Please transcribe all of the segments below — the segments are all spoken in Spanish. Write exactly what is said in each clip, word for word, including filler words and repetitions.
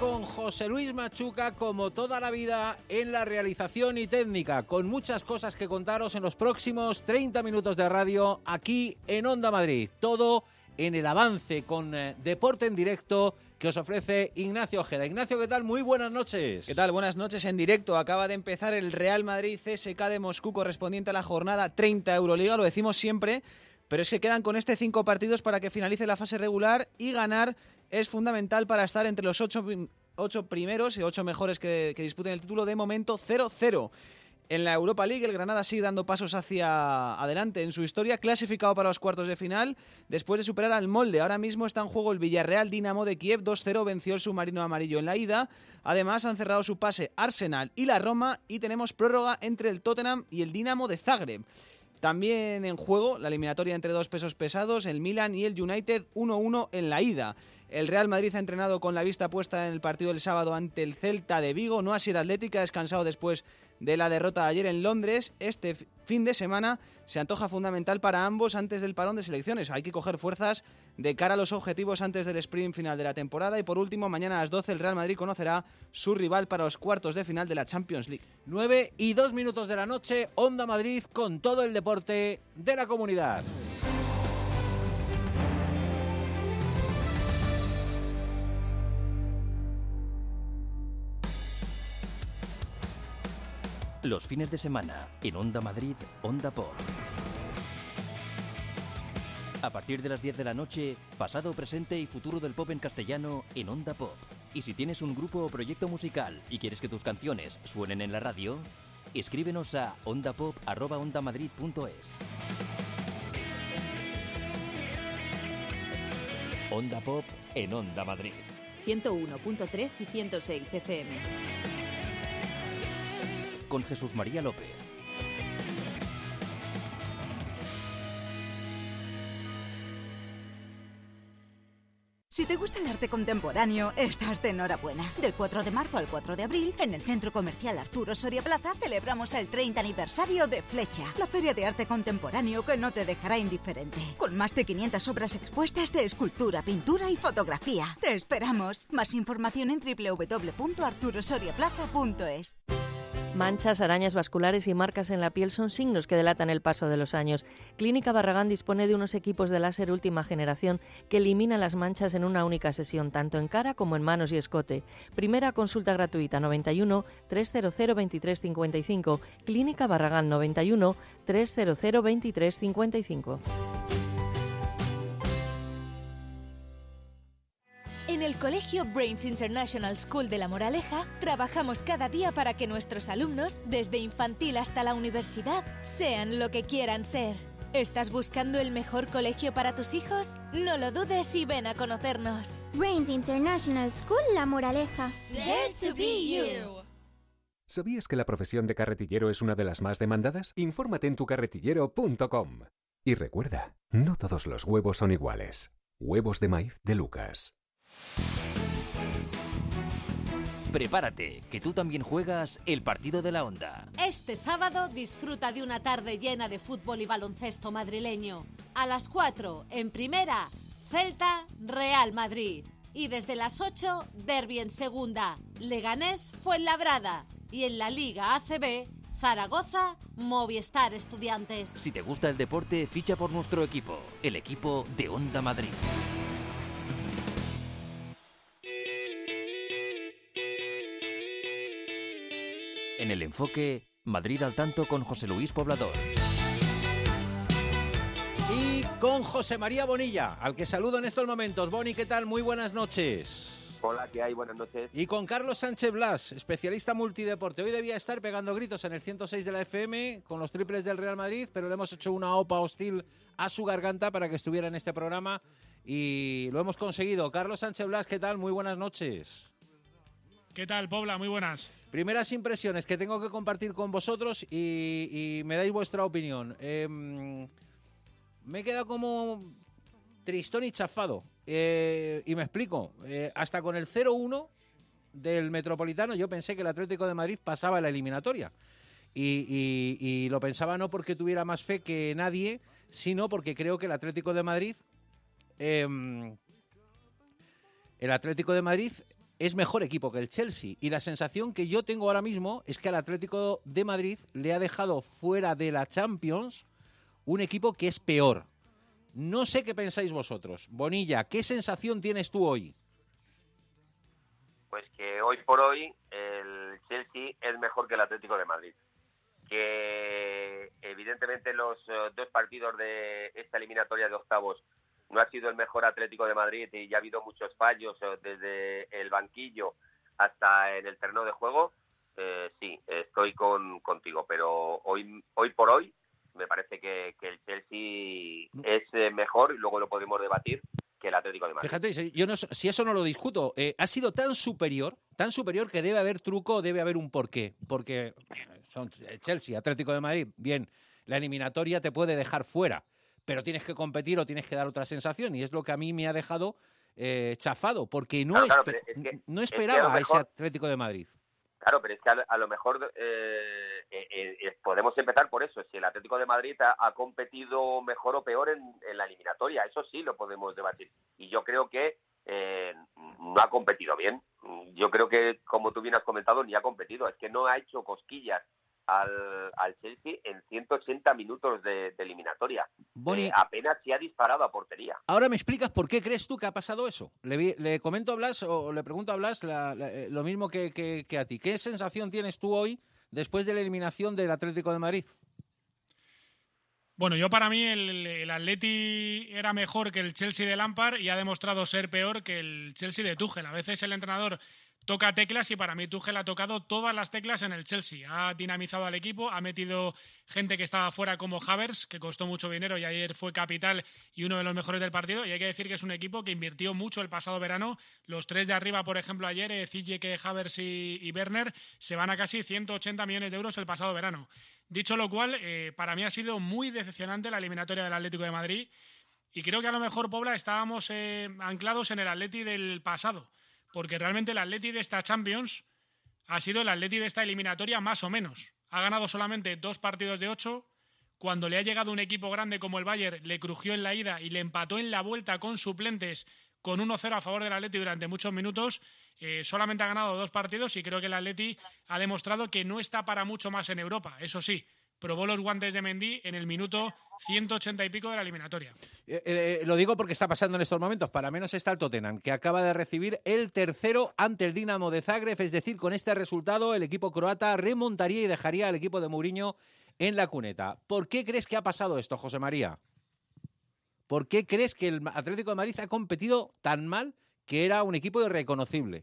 con José Luis Machuca, como toda la vida, en la realización y técnica, con muchas cosas que contaros en los próximos treinta minutos de radio aquí en Onda Madrid. Todo en el avance con eh, Deporte en Directo que os ofrece Ignacio Ojeda. Ignacio, ¿qué tal? Muy buenas noches. ¿Qué tal? Buenas noches en directo. Acaba de empezar el Real Madrid C S K de Moscú correspondiente a la jornada treinta Euroliga, lo decimos siempre, pero es que quedan con este cinco partidos para que finalice la fase regular y ganar es fundamental para estar entre los ocho, ocho primeros y ocho mejores que, que disputen el título. De momento cero cero. En la Europa League, el Granada sigue dando pasos hacia adelante en su historia, clasificado para los cuartos de final, después de superar al molde. Ahora mismo está en juego el Villarreal Dinamo de Kiev, dos cero, venció el submarino amarillo en la ida. Además, han cerrado su pase Arsenal y la Roma, y tenemos prórroga entre el Tottenham y el Dinamo de Zagreb. También en juego la eliminatoria entre dos pesos pesados, el Milan y el United, uno uno en la ida. El Real Madrid ha entrenado con la vista puesta en el partido del sábado ante el Celta de Vigo, no así el Atlético, ha descansado después de la derrota de ayer en Londres. Este fin de semana se antoja fundamental para ambos antes del parón de selecciones. Hay que coger fuerzas de cara a los objetivos antes del sprint final de la temporada. Y por último, mañana a las doce el Real Madrid conocerá su rival para los cuartos de final de la Champions League. nueve y dos minutos de la noche, Onda Madrid con todo el deporte de la comunidad. Los fines de semana, en Onda Madrid, Onda Pop. A partir de las diez de la noche, pasado, presente y futuro del pop en castellano en Onda Pop. Y si tienes un grupo o proyecto musical y quieres que tus canciones suenen en la radio, escríbenos a ondapop arroba ondamadrid punto es. Onda Pop en Onda Madrid. ciento uno punto tres y ciento seis F M. Con Jesús María López. Si te gusta el arte contemporáneo, estás de enhorabuena. Del cuatro de marzo al cuatro de abril, en el Centro Comercial Arturo Soria Plaza, celebramos el treinta aniversario de Flecha, la feria de arte contemporáneo que no te dejará indiferente. Con más de quinientas obras expuestas de escultura, pintura y fotografía. ¡Te esperamos! Más información en doble u doble u doble u punto arturo soria plaza punto es. Manchas, arañas vasculares y marcas en la piel son signos que delatan el paso de los años. Clínica Barragán dispone de unos equipos de láser última generación que eliminan las manchas en una única sesión, tanto en cara como en manos y escote. Primera consulta gratuita noventa y uno, trescientos veintitrés cincuenta y cinco. Clínica Barragán noventa y uno, trescientos veintitrés cincuenta y cinco. En el Colegio Brains International School de La Moraleja trabajamos cada día para que nuestros alumnos, desde infantil hasta la universidad, sean lo que quieran ser. ¿Estás buscando el mejor colegio para tus hijos? No lo dudes y ven a conocernos. Brains International School La Moraleja. Dare to be you. ¿Sabías que la profesión de carretillero es una de las más demandadas? Infórmate en tu carretillero punto com. Y recuerda, no todos los huevos son iguales. Huevos de maíz de Lucas. Prepárate, que tú también juegas el partido de la Onda. Este sábado disfruta de una tarde llena de fútbol y baloncesto madrileño. A las cuatro, en primera, Celta Real Madrid. Y desde las ocho, derbi en segunda, Leganés Fuenlabrada. Y en la Liga A C B, Zaragoza Movistar Estudiantes. Si te gusta el deporte, ficha por nuestro equipo, el equipo de Onda Madrid. En el enfoque, Madrid al tanto con José Luis Poblador. Y con José María Bonilla, al que saludo en estos momentos. Boni, ¿qué tal? Muy buenas noches. Hola, ¿qué hay? Buenas noches. Y con Carlos Sánchez Blas, especialista multideporte. Hoy debía estar pegando gritos en el ciento seis de la F M con los triples del Real Madrid, pero le hemos hecho una opa hostil a su garganta para que estuviera en este programa y lo hemos conseguido. Carlos Sánchez Blas, ¿qué tal? Muy buenas noches. ¿Qué tal, Pobla? Muy buenas. Primeras impresiones que tengo que compartir con vosotros y, y me dais vuestra opinión. Eh, me he quedado como tristón y chafado. Eh, y me explico. Eh, hasta con el cero uno del Metropolitano yo pensé que el Atlético de Madrid pasaba la eliminatoria. Y, y, y lo pensaba no porque tuviera más fe que nadie, sino porque creo que el Atlético de Madrid... Eh, el Atlético de Madrid... es mejor equipo que el Chelsea. Y la sensación que yo tengo ahora mismo es que al Atlético de Madrid le ha dejado fuera de la Champions un equipo que es peor. No sé qué pensáis vosotros. Bonilla, ¿qué sensación tienes tú hoy? Pues que hoy por hoy el Chelsea es mejor que el Atlético de Madrid. Que evidentemente los uh, dos partidos de esta eliminatoria de octavos no ha sido el mejor Atlético de Madrid y ya ha habido muchos fallos uh, desde el banquillo hasta en el terreno de juego. Eh, sí, estoy con contigo, pero hoy hoy por hoy me parece que, que el Chelsea es eh, mejor, y luego lo podemos debatir, que el Atlético de Madrid. Fíjate, yo no, si eso no lo discuto, eh, ha sido tan superior, tan superior que debe haber truco, debe haber un porqué. Porque son Chelsea, Atlético de Madrid, bien, la eliminatoria te puede dejar fuera, pero tienes que competir o tienes que dar otra sensación, y es lo que a mí me ha dejado eh, chafado, porque no, claro, claro, esper- es que, no esperaba es que a, mejor, a ese Atlético de Madrid. Claro, pero es que a, a lo mejor eh, eh, eh, podemos empezar por eso. Si el Atlético de Madrid ha, ha competido mejor o peor en, en la eliminatoria, eso sí lo podemos debatir. Y yo creo que eh, no ha competido bien. Yo creo que, como tú bien has comentado, ni ha competido. Es que no ha hecho cosquillas al, al Chelsea en ciento ochenta minutos de, de eliminatoria. Boni, eh, apenas se ha disparado a portería. Ahora me explicas por qué crees tú que ha pasado eso. Le, vi, le comento a Blas, o le pregunto a Blas la, la, lo mismo que, que, que a ti. ¿Qué sensación tienes tú hoy después de la eliminación del Atlético de Madrid? Bueno, yo para mí el, el Atleti era mejor que el Chelsea de Lampard y ha demostrado ser peor que el Chelsea de Tuchel. A veces el entrenador toca teclas y para mí Tuchel ha tocado todas las teclas en el Chelsea. Ha dinamizado al equipo, ha metido gente que estaba fuera como Havertz, que costó mucho dinero y ayer fue capital y uno de los mejores del partido. Y hay que decir que es un equipo que invirtió mucho el pasado verano. Los tres de arriba, por ejemplo, ayer, eh, Ziyech, Havertz y, y Werner, se van a casi ciento ochenta millones de euros el pasado verano. Dicho lo cual, eh, para mí ha sido muy decepcionante la eliminatoria del Atlético de Madrid y creo que a lo mejor, Pobla, estábamos eh, anclados en el Atleti del pasado. Porque realmente el Atleti de esta Champions ha sido el Atleti de esta eliminatoria más o menos. Ha ganado solamente dos partidos de ocho. Cuando le ha llegado un equipo grande como el Bayern, le crujió en la ida y le empató en la vuelta con suplentes con uno cero a favor del Atleti durante muchos minutos. Eh, solamente ha ganado dos partidos y creo que el Atleti ha demostrado que no está para mucho más en Europa. Eso sí, probó los guantes de Mendy en el minuto ciento ochenta y pico de la eliminatoria. Eh, eh, lo digo porque está pasando en estos momentos. Para menos está el Tottenham, que acaba de recibir el tercero ante el Dinamo de Zagreb. Es decir, con este resultado el equipo croata remontaría y dejaría al equipo de Mourinho en la cuneta. ¿Por qué crees que ha pasado esto, José María? ¿Por qué crees que el Atlético de Madrid ha competido tan mal que era un equipo irreconocible?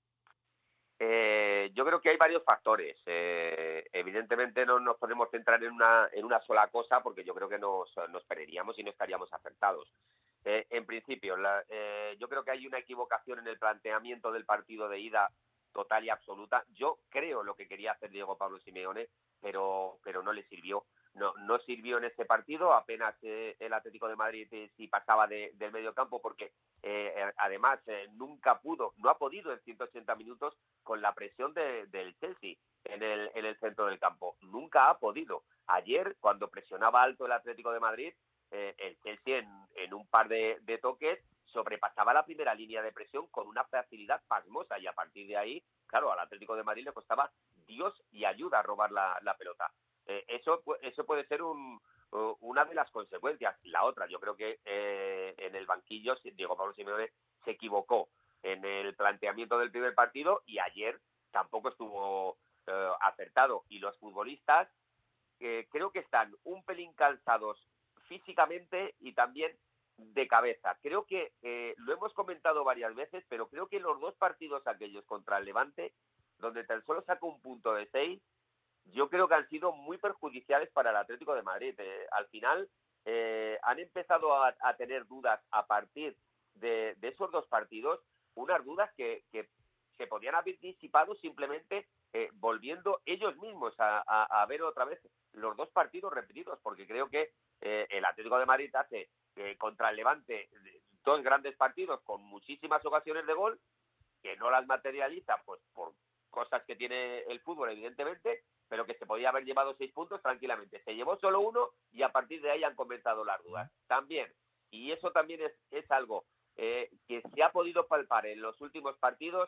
Eh, yo creo que hay varios factores. Eh, evidentemente no nos podemos centrar en una, en una sola cosa porque yo creo que nos, nos perderíamos y no estaríamos acertados. Eh, en principio, la, eh, yo creo que hay una equivocación en el planteamiento del partido de ida total y absoluta. Yo creo lo que quería hacer Diego Pablo Simeone, pero, pero no le sirvió. No, no sirvió en este partido, apenas eh, el Atlético de Madrid eh, sí pasaba de, del medio campo porque eh, además eh, nunca pudo, no ha podido en ciento ochenta minutos con la presión de, del Chelsea en el, en el centro del campo, nunca ha podido. Ayer, cuando presionaba alto el Atlético de Madrid, eh, el Chelsea en, en un par de, de toques sobrepasaba la primera línea de presión con una facilidad pasmosa y a partir de ahí, claro, al Atlético de Madrid le costaba Dios y ayuda a robar la, la pelota. Eh, eso, eso puede ser un, uh, una de las consecuencias. La otra, yo creo que eh, en el banquillo Diego Pablo Simeone se equivocó en el planteamiento del primer partido y ayer tampoco estuvo eh, acertado. Y los futbolistas eh, creo que están un pelín cansados físicamente y también de cabeza. Creo que eh, lo hemos comentado varias veces, pero creo que los dos partidos aquellos contra el Levante, donde tan solo sacó un punto de seis, yo creo que han sido muy perjudiciales para el Atlético de Madrid. Eh, al final eh, han empezado a, a tener dudas a partir de, de esos dos partidos, unas dudas que, que se podían haber disipado simplemente eh, volviendo ellos mismos a, a, a ver otra vez los dos partidos repetidos, porque creo que eh, el Atlético de Madrid hace eh, contra el Levante dos grandes partidos con muchísimas ocasiones de gol, que no las materializa pues por cosas que tiene el fútbol, evidentemente, pero que se podía haber llevado seis puntos tranquilamente. Se llevó solo uno y a partir de ahí han comenzado las dudas. También, y eso también es, es algo eh, que se ha podido palpar en los últimos partidos,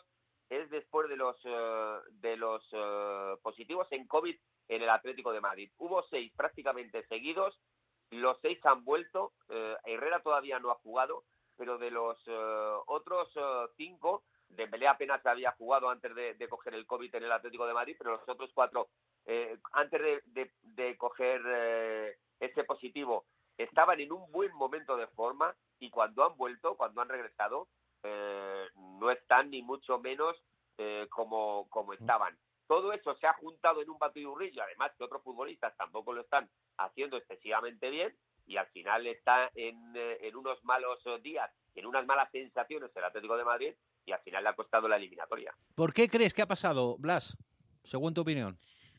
es después de los uh, de los uh, positivos en COVID en el Atlético de Madrid. Hubo seis prácticamente seguidos, los seis han vuelto, uh, Herrera todavía no ha jugado, pero de los uh, otros uh, cinco, Dembélé apenas había jugado antes de, de coger el COVID en el Atlético de Madrid, pero los otros cuatro, eh, antes de, de, de coger eh, ese positivo, estaban en un buen momento de forma, y cuando han vuelto, cuando han regresado, eh, no están ni mucho menos eh, como, como estaban. Todo eso se ha juntado en un batiburrillo, además que otros futbolistas tampoco lo están haciendo excesivamente bien, y al final está en, en unos malos días, en unas malas sensaciones el Atlético de Madrid, y al final le ha costado la eliminatoria. ¿Por qué crees que ha pasado, Blas, según tu opinión?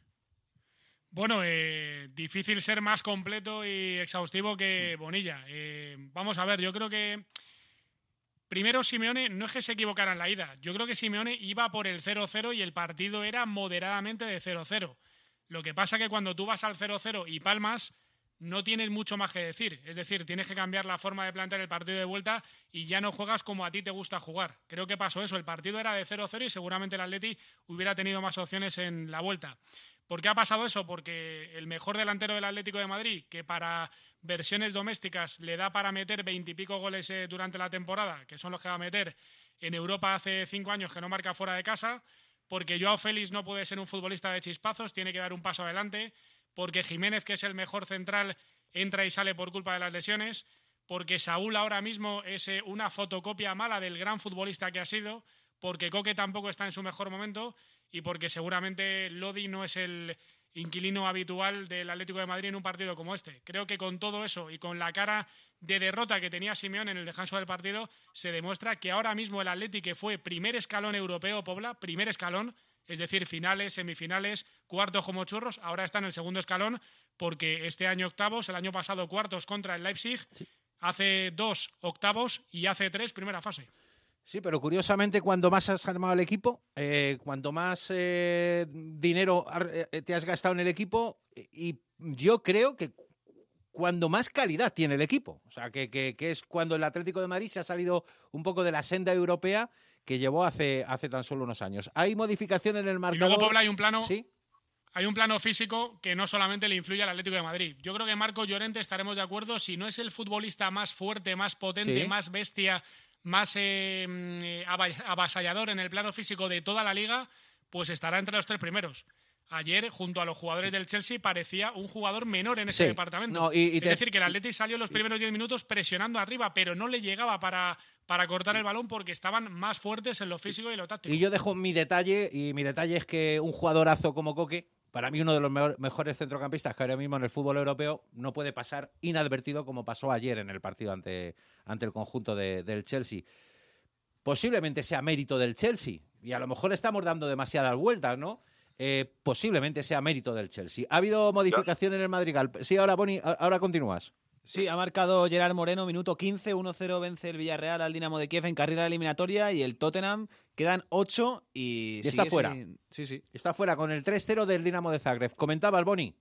Bueno, eh, difícil ser más completo y exhaustivo que Bonilla. Eh, vamos a ver, yo creo que primero Simeone no es que se equivocara en la ida. Yo creo que Simeone iba por el cero cero y el partido era moderadamente de cero cero. Lo que pasa que cuando tú vas al cero cero y palmas, no tienes mucho más que decir. Es decir, tienes que cambiar la forma de plantear el partido de vuelta y ya no juegas como a ti te gusta jugar. Creo que pasó eso. El partido era de cero cero y seguramente el Atleti hubiera tenido más opciones en la vuelta. ¿Por qué ha pasado eso? Porque el mejor delantero del Atlético de Madrid, que para versiones domésticas le da para meter veintipico goles eh, durante la temporada, que son los que va a meter en Europa hace cinco años que no marca fuera de casa, porque Joao Félix no puede ser un futbolista de chispazos, tiene que dar un paso adelante, porque Jiménez, que es el mejor central, entra y sale por culpa de las lesiones, porque Saúl ahora mismo es eh, una fotocopia mala del gran futbolista que ha sido, porque Coque tampoco está en su mejor momento y porque seguramente Lodi no es el inquilino habitual del Atlético de Madrid en un partido como este. Creo que con todo eso y con la cara de derrota que tenía Simeone en el descanso del partido, se demuestra que ahora mismo el Atleti, que fue primer escalón europeo, Pobla, primer escalón, es decir, finales, semifinales, cuartos como churros, ahora está en el segundo escalón porque este año octavos, el año pasado cuartos contra el Leipzig, sí. Hace dos octavos y hace tres primera fase. Sí, pero curiosamente, cuando más has armado el equipo, eh, cuanto más eh, dinero eh, te has gastado en el equipo, y yo creo que cuando más calidad tiene el equipo. O sea, que, que, que es cuando el Atlético de Madrid se ha salido un poco de la senda europea que llevó hace, hace tan solo unos años. Hay modificación en el marcador. Y luego, Pobla, hay un plano... ¿Sí? Hay un plano físico que no solamente le influye al Atlético de Madrid. Yo creo que Marco Llorente, estaremos de acuerdo, si no es el futbolista más fuerte, más potente, sí. más bestia, más eh, avasallador en el plano físico de toda la liga, pues estará entre los tres primeros. Ayer, junto a los jugadores del Chelsea, parecía un jugador menor en ese sí. departamento. No, y, y es te... decir, que el Atleti salió en los primeros diez minutos presionando arriba, pero no le llegaba para, para cortar el balón porque estaban más fuertes en lo físico y lo táctico. Y yo dejo mi detalle, y mi detalle es que un jugadorazo como Coque, para mí uno de los mejor, mejores centrocampistas que ahora mismo en el fútbol europeo, no puede pasar inadvertido como pasó ayer en el partido ante, ante el conjunto de, del Chelsea. Posiblemente sea mérito del Chelsea, y a lo mejor estamos dando demasiadas vueltas, ¿no? Eh, posiblemente sea mérito del Chelsea. ¿Ha habido modificación en el Madrigal? Sí, ahora, Boni, ahora continúas. Sí, ha marcado Gerard Moreno, minuto quince, uno cero vence el Villarreal al Dinamo de Kiev en carrera eliminatoria, y el Tottenham quedan ocho y... y está fuera. Sin... Sí, sí. Está fuera con el tres cero del Dinamo de Zagreb. ¿Comentaba el Boni?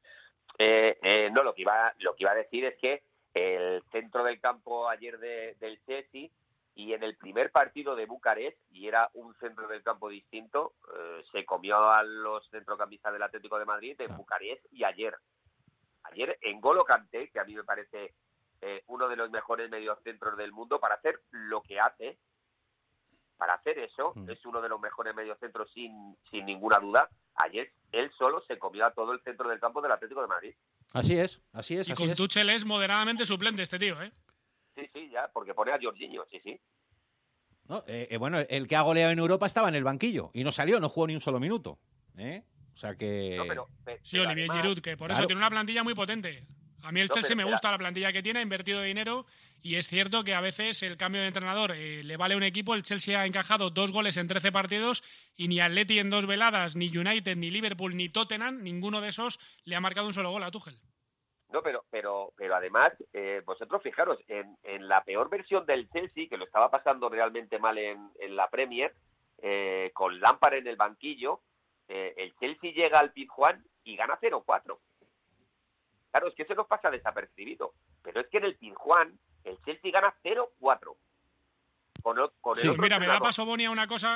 Eh, eh, no, lo que, iba, lo que iba a decir es que el centro del campo ayer de, del Chelsea, y en el primer partido de Bucarest, y era un centro del campo distinto, eh, se comió a los centrocampistas del Atlético de Madrid en ah. Bucarest y ayer. Ayer en N'Golo Kanté, que a mí me parece eh, uno de los mejores mediocentros del mundo, para hacer lo que hace, para hacer eso, mm. es uno de los mejores mediocentros sin, sin ninguna duda. Ayer él solo se comió a todo el centro del campo del Atlético de Madrid. Así es, así es. Y así con es. Tuchel es moderadamente suplente este tío, ¿eh? Sí, sí, ya, porque pone a Jorginho, sí, sí. No, eh, eh, bueno, el que ha goleado en Europa estaba en el banquillo y no salió, no jugó ni un solo minuto. ¿eh? O sea que... No, pero, pero, sí, Olivier además... Giroud, que por claro. eso tiene una plantilla muy potente. A mí el no, Chelsea me gusta la plantilla que tiene, ha invertido dinero, y es cierto que a veces el cambio de entrenador eh, le vale a un equipo. El Chelsea ha encajado dos goles en trece partidos y ni Atleti en dos veladas, ni United, ni Liverpool, ni Tottenham, ninguno de esos le ha marcado un solo gol a Tuchel. No, pero pero pero además, eh, vosotros fijaros, en, en la peor versión del Chelsea, que lo estaba pasando realmente mal en, en la Premier, eh, con Lampard en el banquillo, eh, el Chelsea llega al Pizjuán y gana cero cuatro. Claro, es que eso nos pasa desapercibido, pero es que en el Pizjuán el Chelsea gana cero cuatro. Con, con sí, mira, me da paso, Boni, a una cosa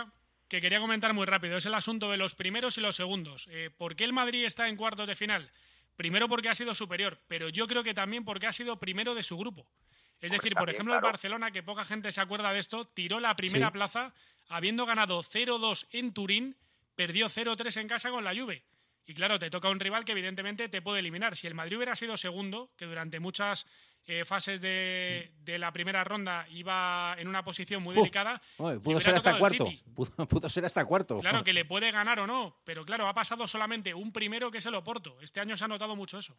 que quería comentar muy rápido. Es el asunto de los primeros y los segundos. Eh, ¿Por qué el Madrid está en cuartos de final? Primero porque ha sido superior, pero yo creo que también porque ha sido primero de su grupo. Es Pues decir, también, por ejemplo, claro. el Barcelona, que poca gente se acuerda de esto, tiró la primera Sí. plaza habiendo ganado cero dos en Turín, perdió cero tres en casa con la Juve. Y claro, te toca un rival que evidentemente te puede eliminar. Si el Madrid hubiera sido segundo, que durante muchas eh, fases de, de la primera ronda iba en una posición muy Uh, delicada, Oye, le pudo hubiera ser hasta tocado el cuarto. City. Pudo, pudo ser hasta cuarto. Claro que le puede ganar o no, pero claro, ha pasado solamente un primero que es el Oporto. Este año se ha notado mucho eso.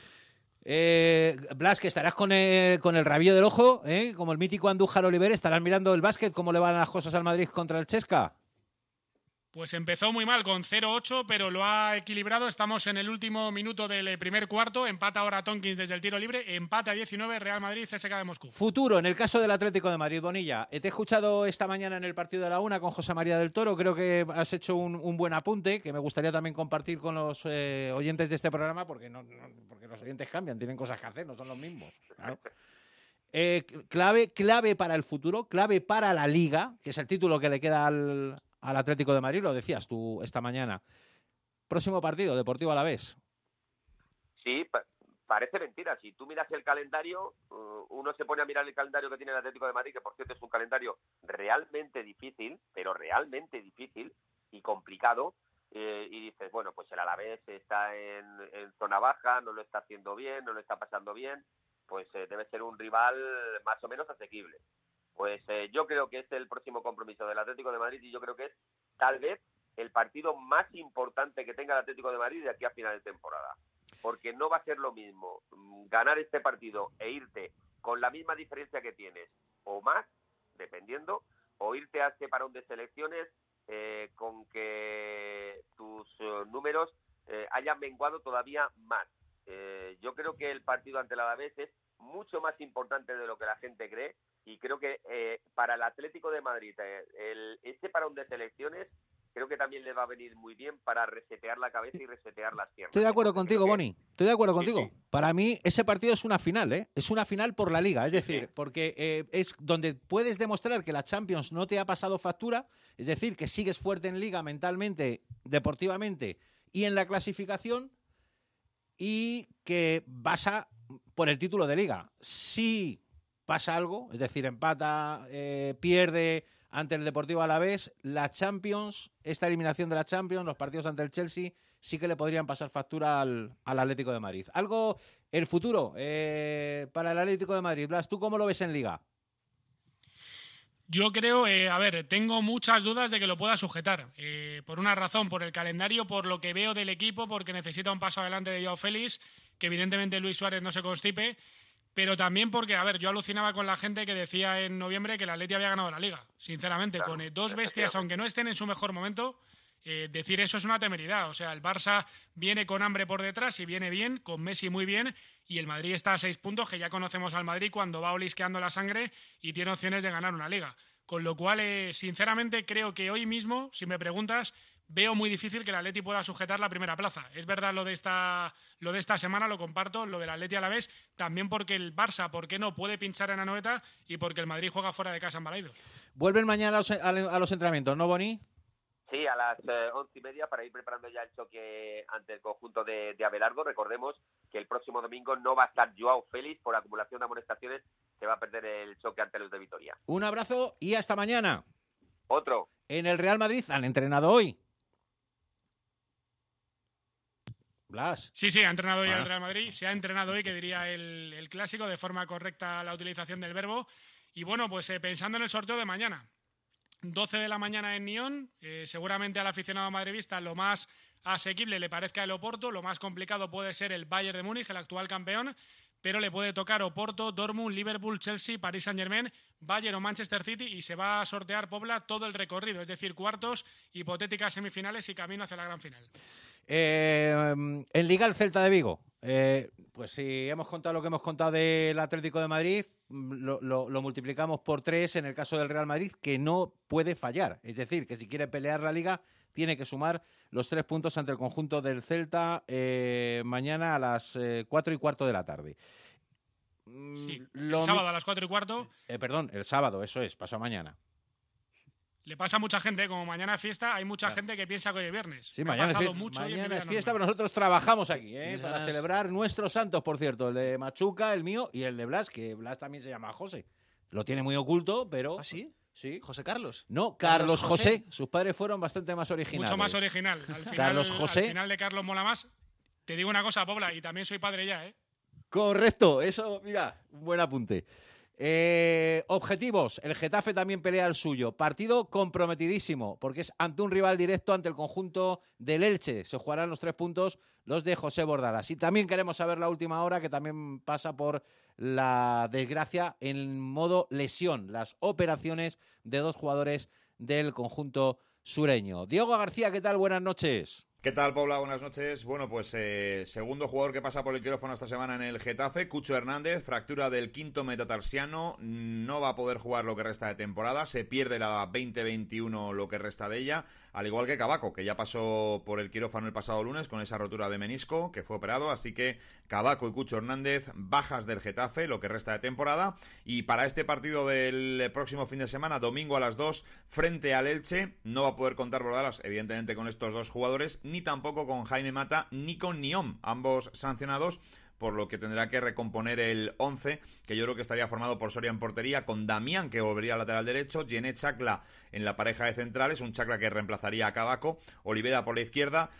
Eh, Blas, que estarás con, eh, con el rabillo del ojo, ¿eh? Como el mítico Andújar Oliver, estarás mirando el básquet, cómo le van las cosas al Madrid contra el Chesca. Pues empezó muy mal con cero ocho, pero lo ha equilibrado. Estamos en el último minuto del primer cuarto. Empata ahora Tonkins desde el tiro libre. Empata diecinueve, Real Madrid, C S K A de Moscú. Futuro, en el caso del Atlético de Madrid, Bonilla. Eh, Te he escuchado esta mañana en el partido de la una con José María del Toro. Creo que has hecho un, un buen apunte que me gustaría también compartir con los eh, oyentes de este programa porque, no, no- porque los oyentes cambian, tienen cosas que hacer, no son los mismos. Claro. Eh, clave, clave para el futuro, clave para la Liga, que es el título que le queda al, al Atlético de Madrid, lo decías tú esta mañana. Próximo partido, Deportivo Alavés. Sí, pa- parece mentira. Si tú miras el calendario, uh, uno se pone a mirar el calendario que tiene el Atlético de Madrid, que por cierto es un calendario realmente difícil, pero realmente difícil y complicado, eh, y dices, bueno, pues el Alavés está en, en zona baja, no lo está haciendo bien, no lo está pasando bien, pues eh, debe ser un rival más o menos asequible. Pues eh, yo creo que es el próximo compromiso del Atlético de Madrid y yo creo que es tal vez el partido más importante que tenga el Atlético de Madrid de aquí a final de temporada. Porque no va a ser lo mismo mm, ganar este partido e irte con la misma diferencia que tienes o más, dependiendo, o irte a este parón de selecciones eh, con que tus eh, números eh, hayan menguado todavía más. Eh, yo creo que el partido ante el Alavés es mucho más importante de lo que la gente cree y creo que eh, para el Atlético de Madrid eh, el, este parón de selecciones creo que también le va a venir muy bien para resetear la cabeza y resetear las piernas. Estoy de acuerdo Entonces, contigo, creo que- Boni. Estoy de acuerdo Sí, contigo. sí. Para mí, ese partido es una final, ¿eh? Es una final por la Liga. Es decir, sí. porque eh, es donde puedes demostrar que la Champions no te ha pasado factura, es decir, que sigues fuerte en Liga mentalmente, deportivamente y en la clasificación, y que vas a por el título de Liga. Si pasa algo, es decir, empata, eh, pierde ante el Deportivo Alavés, la Champions, esta eliminación de la Champions, los partidos ante el Chelsea, sí que le podrían pasar factura al, al Atlético de Madrid. Algo, el futuro eh, para el Atlético de Madrid. Blas, ¿tú cómo lo ves en Liga? Yo creo, eh, a ver, tengo muchas dudas de que lo pueda sujetar. Eh, por una razón, por el calendario, por lo que veo del equipo, porque necesita un paso adelante de Joao Félix, que evidentemente Luis Suárez no se constipe, pero también porque, a ver, yo alucinaba con la gente que decía en noviembre que el Atleti había ganado la Liga. Sinceramente, Claro, con eh, dos bestias, efectivamente. aunque no estén en su mejor momento, eh, decir eso es una temeridad. O sea, el Barça viene con hambre por detrás y viene bien, con Messi muy bien, y el Madrid está a seis puntos, que ya conocemos al Madrid cuando va olisqueando la sangre y tiene opciones de ganar una Liga. Con lo cual, eh, sinceramente, creo que hoy mismo, si me preguntas, veo muy difícil que el Atleti pueda sujetar la primera plaza. Es verdad lo de esta, lo de esta semana, lo comparto, lo del Atleti a la vez, también porque el Barça, ¿por qué no?, puede pinchar en Anoeta y porque el Madrid juega fuera de casa en Balaidos. Vuelven mañana a los, a los entrenamientos, ¿no, Boni? Sí, a las eh, once y media para ir preparando ya el choque ante el conjunto de, de Abelardo. Recordemos que el próximo domingo no va a estar Joao Félix por acumulación de amonestaciones, se va a perder el choque ante los de Vitoria. Un abrazo y hasta mañana. Otro. En el Real Madrid han entrenado hoy. Blas. Sí, sí, ha entrenado hoy Ah. el Real Madrid, se ha entrenado hoy, que diría el, el clásico, de forma correcta la utilización del verbo. Y bueno, pues eh, pensando en el sorteo de mañana, doce de la mañana en Nyon, eh, seguramente al aficionado madridista lo más asequible le parezca el Oporto, lo más complicado puede ser el Bayern de Múnich, el actual campeón, pero le puede tocar Oporto, Dortmund, Liverpool, Chelsea, Paris Saint-Germain, Bayern o Manchester City, y se va a sortear, Pobla, todo el recorrido, es decir, cuartos, hipotéticas semifinales y camino hacia la gran final. Eh, en Liga, el Celta de Vigo. Eh, pues si hemos contado lo que hemos contado del Atlético de Madrid, lo, lo, lo multiplicamos por tres en el caso del Real Madrid, que no puede fallar. Es decir, que si quiere pelear la Liga, tiene que sumar los tres puntos ante el conjunto del Celta eh, mañana a las eh, cuatro y cuarto de la tarde. Sí, Lo el sábado a las cuatro y cuarto. Eh, perdón, el sábado, eso es, pasado mañana. Le pasa a mucha gente, como mañana es fiesta, hay mucha claro. gente que piensa que hoy es viernes. Sí, Me ha mañana es pasado fiesta, mucho y en mi mañana vida es fiesta, normal. pero nosotros trabajamos aquí, ¿eh? Tienes Para ganas. celebrar nuestros santos, por cierto, el de Machuca, el mío y el de Blas, que Blas también se llama José. Lo tiene muy oculto, pero... ¿Ah, sí? Sí. ¿José Carlos? No, Carlos, Carlos José. José. Sus padres fueron bastante más originales. Mucho más original. Al final, Carlos José. Al final de Carlos mola más. Te digo una cosa, Pobla, y también soy padre ya, ¿eh? Correcto, eso, mira, un buen apunte. Eh, objetivos, el Getafe también pelea el suyo. Partido comprometidísimo, porque es ante un rival directo, ante el conjunto del Elche. Se jugarán los tres puntos, los de José Bordalas. Y también queremos saber la última hora, que también pasa por la desgracia en modo lesión, las operaciones de dos jugadores del conjunto sureño. Diego García, ¿qué tal? Buenas noches. ¿Qué tal, Paula? Buenas noches. Bueno, pues eh, segundo jugador que pasa por el quirófano esta semana en el Getafe, Cucho Hernández, fractura del quinto metatarsiano, no va a poder jugar lo que resta de temporada, se pierde la veinte veintiuno lo que resta de ella, al igual que Cabaco, que ya pasó por el quirófano el pasado lunes con esa rotura de menisco, que fue operado, así que Cabaco y Cucho Hernández, bajas del Getafe, lo que resta de temporada, y para este partido del próximo fin de semana, domingo a las dos, frente al Elche, no va a poder contar Bordalas, evidentemente, con estos dos jugadores, ni tampoco con Jaime Mata ni con Niom, ambos sancionados, por lo que tendrá que recomponer el once, que yo creo que estaría formado por Soria en portería, con Damián, que volvería al lateral derecho, Gené Chacla en la pareja de centrales, un Chacla que reemplazaría a Cabaco, Olivera por la izquierda,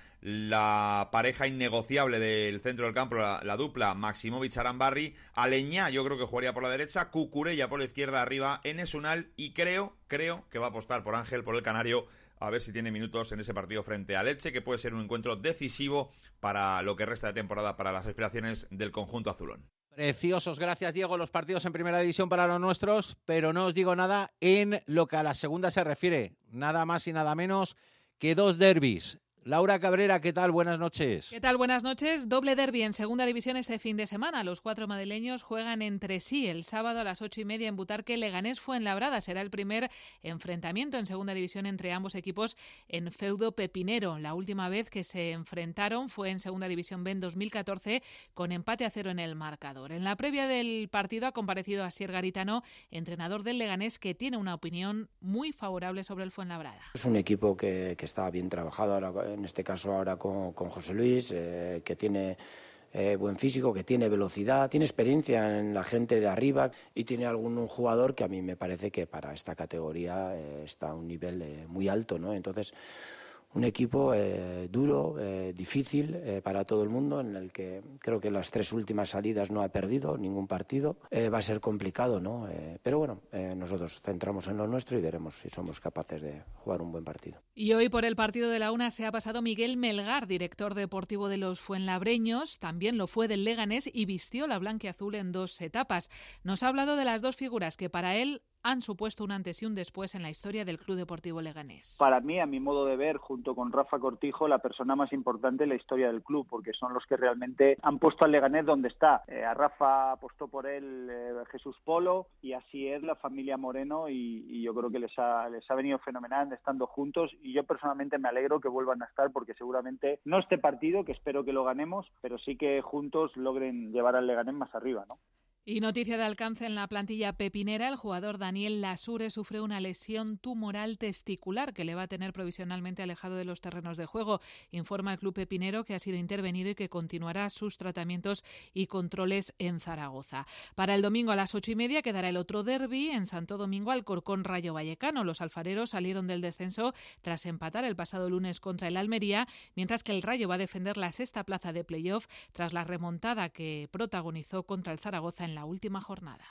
la pareja innegociable del centro del campo, la, la dupla Maximovic-Arambarri, Aleñá yo creo que jugaría por la derecha, Cucurella por la izquierda, arriba Enes Unal, y creo, creo que va a apostar por Ángel, por el canario, a ver si tiene minutos en ese partido frente al Elche, que puede ser un encuentro decisivo para lo que resta de temporada, para las aspiraciones del conjunto azulón. Preciosos, gracias Diego, los partidos en primera división para los nuestros, pero no os digo nada en lo que a la segunda se refiere, nada más y nada menos que dos derbis. Laura Cabrera, ¿qué tal? Buenas noches. ¿Qué tal? Buenas noches. Doble derbi en segunda división este fin de semana. Los cuatro madrileños juegan entre sí. El sábado a las ocho y media en Butarque, Leganés Fuenlabrada. Será el primer enfrentamiento en segunda división entre ambos equipos en feudo pepinero. La última vez que se enfrentaron fue en segunda división B en dos mil catorce con empate a cero en el marcador. En la previa del partido ha comparecido Asier Garitano, entrenador del Leganés, que tiene una opinión muy favorable sobre el Fuenlabrada. Es un equipo que, que está bien trabajado ahora, en este caso ahora con, con José Luis, eh, que tiene eh, buen físico, que tiene velocidad, tiene experiencia en la gente de arriba y tiene algún jugador que a mí me parece que para esta categoría eh, está a un nivel eh, muy alto, ¿no? Entonces, un equipo eh, duro, eh, difícil eh, para todo el mundo, en el que creo que las tres últimas salidas no ha perdido ningún partido. Eh, va a ser complicado, ¿no? Eh, pero bueno, eh, nosotros centramos en lo nuestro y veremos si somos capaces de jugar un buen partido. Y hoy por el partido de la una se ha pasado Miguel Melgar, director deportivo de los fuenlabreños. También lo fue del Leganés y vistió la blanquiazul en dos etapas. Nos ha hablado de las dos figuras que para él han supuesto un antes y un después en la historia del Club Deportivo Leganés. Para mí, a mi modo de ver, junto con Rafa Cortijo, la persona más importante en la historia del club, porque son los que realmente han puesto al Leganés donde está. Eh, a Rafa apostó por él eh, Jesús Polo, y así es la familia Moreno, y, y yo creo que les ha, les ha venido fenomenal estando juntos, y yo personalmente me alegro que vuelvan a estar, porque seguramente no este partido, que espero que lo ganemos, pero sí que juntos logren llevar al Leganés más arriba, ¿no? Y noticia de alcance en la plantilla pepinera, el jugador Daniel Lasure sufre una lesión tumoral testicular que le va a tener provisionalmente alejado de los terrenos de juego. Informa el club pepinero que ha sido intervenido y que continuará sus tratamientos y controles en Zaragoza. Para el domingo a las ocho y media quedará el otro derbi en Santo Domingo, Alcorcón Rayo Vallecano. Los alfareros salieron del descenso tras empatar el pasado lunes contra el Almería, mientras que el Rayo va a defender la sexta plaza de playoff tras la remontada que protagonizó contra el Zaragoza en la última jornada.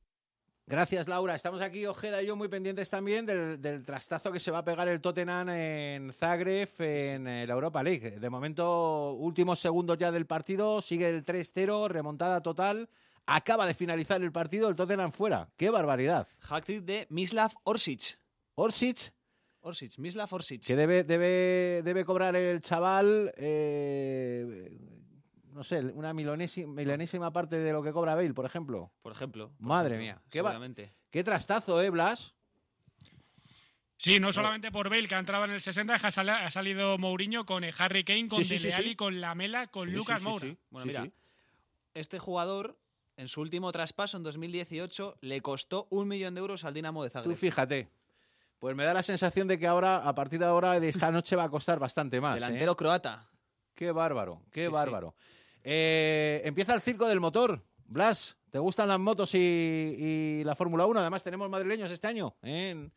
Gracias, Laura. Estamos aquí, Ojeda y yo, muy pendientes también del, del trastazo que se va a pegar el Tottenham en Zagreb en la Europa League. De momento, últimos segundos ya del partido, sigue el tres cero, remontada total. Acaba de finalizar el partido, el Tottenham fuera. ¡Qué barbaridad! Hat-trick de Mislav Orsic. ¿Orsic? Orsic, Mislav Orsic. Que debe, debe, debe cobrar el chaval... Eh... no sé, una milonésima, milonésima parte de lo que cobra Bale, por ejemplo. Por ejemplo. Por Madre ejemplo, mía. Qué, va, qué trastazo, ¿eh, Blas? Sí, no solamente por Bale, que ha entrado en el sesenta, ha salido Mourinho con Harry Kane, con sí, sí, Dele Alli, sí, sí. con Lamela, con sí, Lucas sí, sí, Moura. Sí. Bueno, sí, mira, sí. Este jugador, en su último traspaso, en dos mil dieciocho, le costó un millón de euros al Dinamo de Zagreb. Tú fíjate. Pues me da la sensación de que ahora, a partir de ahora, de esta noche va a costar bastante más. Delantero ¿eh? croata. Qué bárbaro, qué Sí, bárbaro. Sí. Eh, empieza el circo del motor. Blas, ¿te gustan las motos y, y la Fórmula uno? Además, tenemos madrileños este año ¿eh? en,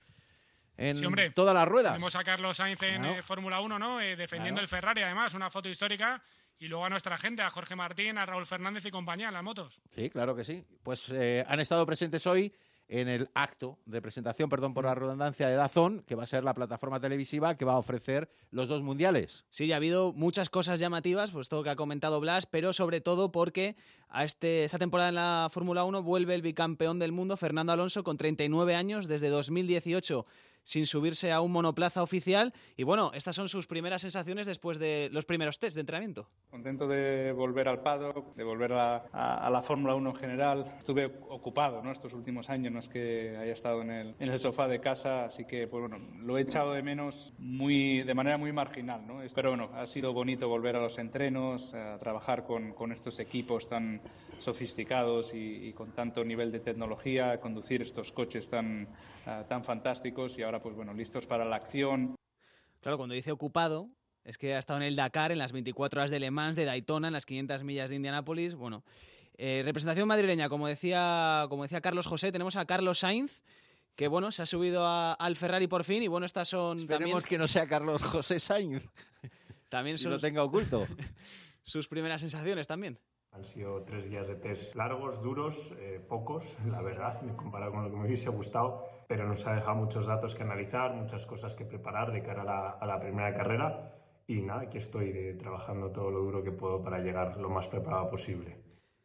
en sí, hombre. todas las ruedas. Tenemos a Carlos Sainz en claro. eh, Fórmula uno, ¿no? Eh, defendiendo claro. el Ferrari, además, una foto histórica. Y luego a nuestra gente, a Jorge Martín, a Raúl Fernández y compañía en las motos. Sí, claro que sí. Pues eh, han estado presentes hoy en el acto de presentación, perdón por la redundancia, de DAZN, que va a ser la plataforma televisiva que va a ofrecer los dos mundiales. Sí, ha habido muchas cosas llamativas, pues todo que ha comentado Blas, pero sobre todo porque a este, esta temporada en la Fórmula uno vuelve el bicampeón del mundo, Fernando Alonso, con treinta y nueve años, desde dos mil dieciocho sin subirse a un monoplaza oficial. Y bueno, estas son sus primeras sensaciones después de los primeros test de entrenamiento. Contento de volver al paddock, de volver a, a, a la Fórmula uno en general. Estuve ocupado, ¿no?, estos últimos años, no es que haya estado en el, en el sofá de casa, así que pues bueno, lo he echado de menos muy, de manera muy marginal, ¿no? Pero bueno, ha sido bonito volver a los entrenos, a trabajar con, con estos equipos tan sofisticados y, y con tanto nivel de tecnología, conducir estos coches tan, uh, tan fantásticos y ahora pues bueno, listos para la acción. Claro, cuando dice ocupado, es que ha estado en el Dakar, en las veinticuatro horas de Le Mans, de Daytona, en las quinientas millas de Indianápolis. Bueno, eh, representación madrileña, como decía, como decía Carlos José, tenemos a Carlos Sainz, que bueno, se ha subido a, al Ferrari por fin, y bueno, estas son Esperemos también... que no sea Carlos José Sainz. También son... Y lo tenga oculto. Sus primeras sensaciones también. Han sido tres días de test largos, duros, eh, pocos, la verdad, comparado con lo que me hubiese gustado, pero nos ha dejado muchos datos que analizar, muchas cosas que preparar de cara a la, a la primera carrera y nada, aquí estoy de, trabajando todo lo duro que puedo para llegar lo más preparado posible.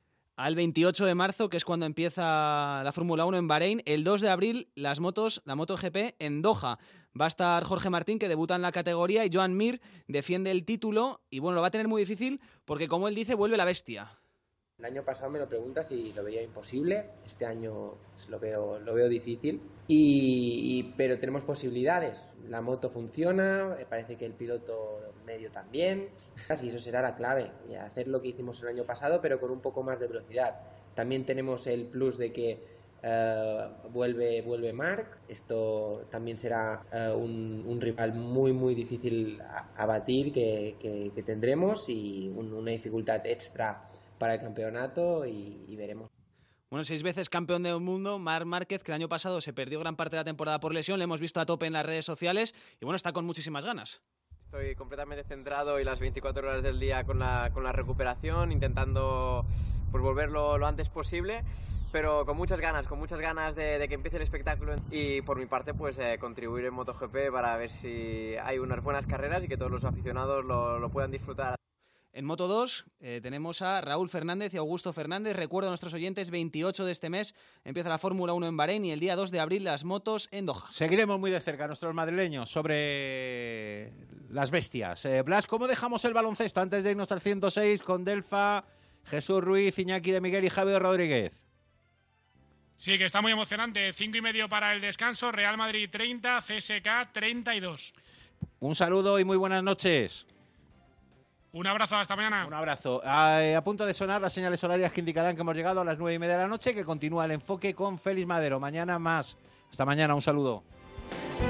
Al veintiocho de marzo, que es cuando empieza la Fórmula uno en Bahrein, el dos de abril las motos, la MotoGP en Doha. Va a estar Jorge Martín, que debuta en la categoría, y Joan Mir defiende el título, y bueno, lo va a tener muy difícil porque, como él dice, vuelve la bestia. El año pasado me lo preguntas y lo veía imposible, este año lo veo, lo veo difícil, y, y, pero tenemos posibilidades. La moto funciona, parece que el piloto medio también, y eso será la clave, y hacer lo que hicimos el año pasado, pero con un poco más de velocidad. También tenemos el plus de que Uh, vuelve, vuelve Marc, esto también será uh, un, un rival muy muy difícil a, a batir que, que, que tendremos y un, una dificultad extra para el campeonato y, y veremos. Bueno, seis veces campeón del mundo, Marc Márquez, que el año pasado se perdió gran parte de la temporada por lesión, le hemos visto a tope en las redes sociales y bueno, está con muchísimas ganas. Estoy completamente centrado y las veinticuatro horas del día con la, con la recuperación, intentando pues, volverlo lo antes posible, pero con muchas ganas, con muchas ganas de, de que empiece el espectáculo y por mi parte pues eh, contribuir en MotoGP para ver si hay unas buenas carreras y que todos los aficionados lo, lo puedan disfrutar. En Moto dos eh, tenemos a Raúl Fernández y Augusto Fernández. Recuerdo a nuestros oyentes, veintiocho de este mes empieza la Fórmula uno en Bahrein y el día dos de abril las motos en Doha. Seguiremos muy de cerca a nuestros madrileños sobre las bestias. Eh, Blas, ¿cómo dejamos el baloncesto antes de irnos al ciento seis con Delfa, Jesús Ruiz, Iñaki de Miguel y Javier Rodríguez? Sí, que está muy emocionante. Cinco y medio para el descanso. Real Madrid treinta, C S K treinta y dos. Un saludo y muy buenas noches. Un abrazo, hasta mañana. Un abrazo. A, a punto de sonar las señales horarias que indicarán que hemos llegado a las nueve y media de la noche, que continúa el enfoque con Félix Madero. Mañana más. Hasta mañana, un saludo.